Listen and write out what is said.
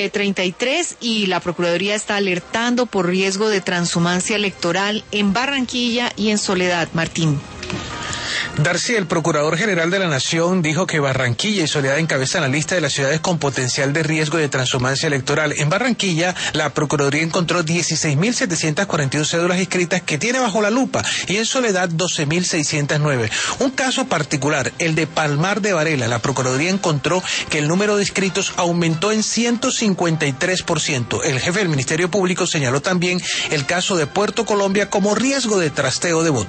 7:33 y la Procuraduría está alertando por riesgo de transhumancia electoral en Barranquilla y en Soledad. Martín. Darcy, el Procurador General de la Nación, dijo que Barranquilla y Soledad encabezan la lista de las ciudades con potencial de riesgo de transhumancia electoral. En Barranquilla, la Procuraduría encontró 16.741 cédulas inscritas que tiene bajo la lupa, y en Soledad 12.609. Un caso particular, el de Palmar de Varela. La Procuraduría encontró que el número de inscritos aumentó en 153%. El jefe del Ministerio Público señaló también el caso de Puerto Colombia como riesgo de trasteo de votos.